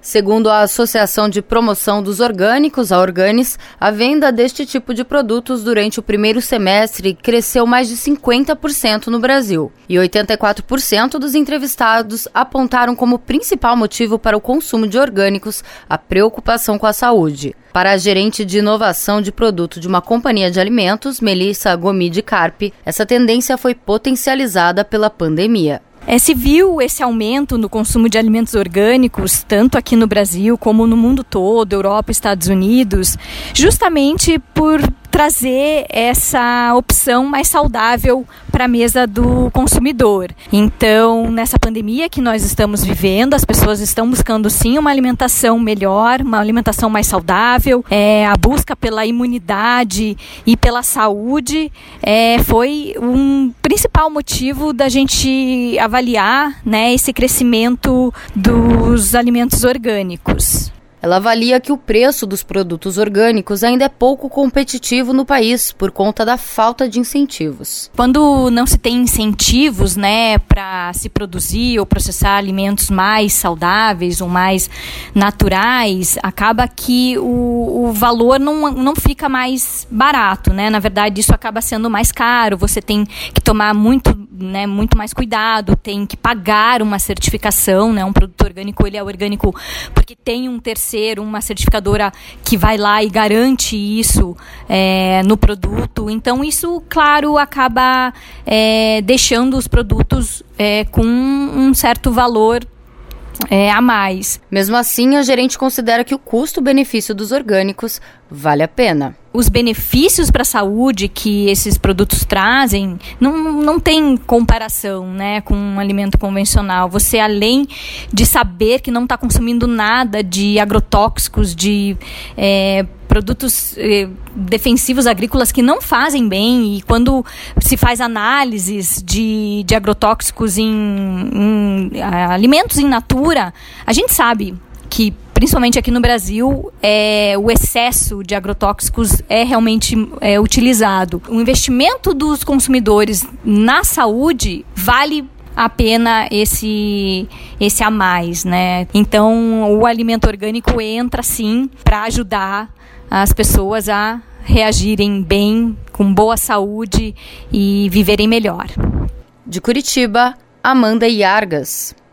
Segundo a Associação de Promoção dos Orgânicos, a Organis, a venda deste tipo de produtos durante o primeiro semestre cresceu mais de 50% no Brasil. E 84% dos entrevistados apontaram como principal motivo para o consumo de orgânicos a preocupação com a saúde. Para a gerente de inovação de produto de uma companhia de alimentos, Melissa Gomide Carpi, essa tendência foi potencializada pela pandemia. Se viu esse aumento no consumo de alimentos orgânicos, tanto aqui no Brasil como no mundo todo, Europa, Estados Unidos, justamente por trazer essa opção mais saudável para a mesa do consumidor. Então, nessa pandemia que nós estamos vivendo, as pessoas estão buscando sim uma alimentação melhor, uma alimentação mais saudável. A busca pela imunidade e pela saúde foi um principal motivo da gente avaliar, esse crescimento dos alimentos orgânicos. Ela avalia que o preço dos produtos orgânicos ainda é pouco competitivo no país por conta da falta de incentivos. Quando não se tem incentivos, para se produzir ou processar alimentos mais saudáveis ou mais naturais, acaba que o valor não fica mais barato, Na verdade, isso acaba sendo mais caro. Você tem que tomar muito mais cuidado, tem que pagar uma certificação, Um produto orgânico, ele é orgânico porque tem uma certificadora que vai lá e garante isso no produto. Então, isso, claro, acaba deixando os produtos com um certo valor a mais. Mesmo assim, a gerente considera que o custo-benefício dos orgânicos vale a pena. Os benefícios para a saúde que esses produtos trazem não tem comparação, com um alimento convencional. Você, além de saber que não está consumindo nada de agrotóxicos, de produtos defensivos agrícolas que não fazem bem, e quando se faz análises de agrotóxicos em alimentos in natura, a gente sabe que, principalmente aqui no Brasil, o excesso de agrotóxicos é realmente utilizado. O investimento dos consumidores na saúde vale a pena esse a mais, Então, o alimento orgânico entra, sim, para ajudar as pessoas a reagirem bem, com boa saúde e viverem melhor. De Curitiba, Amanda Iargas.